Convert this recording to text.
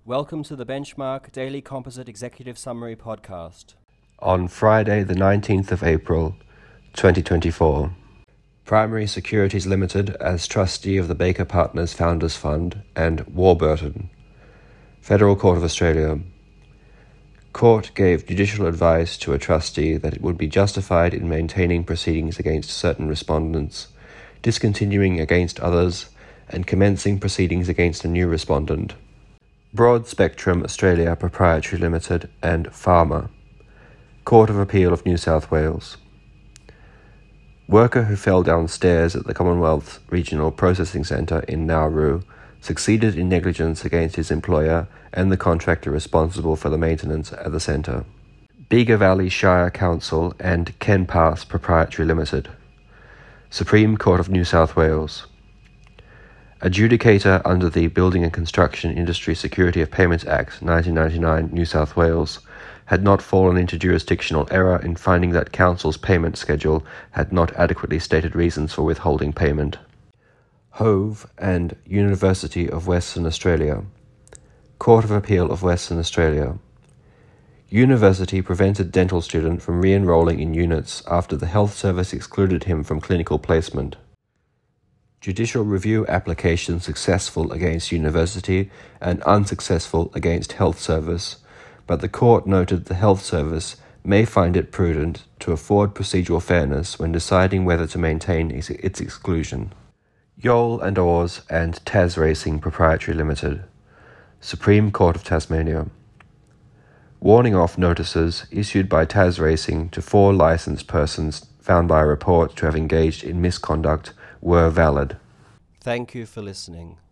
Welcome to the Benchmark Daily Composite Executive Summary Podcast. On Friday, the 19th of April, 2024, Primary Securities Limited as trustee of the Baker Partners Founders Fund and Warburton. Federal Court of Australia. Court gave judicial advice to a trustee that it would be justified in maintaining proceedings against certain respondents, discontinuing against others, and commencing proceedings against a new respondent. Broad Spectrum Australia Proprietary Limited and Pharma. Court of Appeal of New South Wales. Worker who fell downstairs at the Commonwealth Regional Processing Centre in Nauru succeeded in negligence against his employer and the contractor responsible for the maintenance at the centre. Bega Valley Shire Council and Kenpass Proprietary Limited. Supreme Court of New South Wales. Adjudicator under the Building and Construction Industry Security of Payments Act 1999, New South Wales, had not fallen into jurisdictional error in finding that Council's payment schedule had not adequately stated reasons for withholding payment. Hove and University of Western Australia. Court of Appeal of Western Australia. University prevented dental student from re-enrolling in units after the health service excluded him from clinical placement. Judicial review application successful against University and unsuccessful against Health Service, but the court noted the Health Service may find it prudent to afford procedural fairness when deciding whether to maintain its exclusion. Yole and Oars and Tas Racing Proprietary Limited. Supreme Court of Tasmania. Warning off notices issued by Tas Racing to 4 licensed persons found by a report to have engaged in misconduct were valid. Thank you for listening.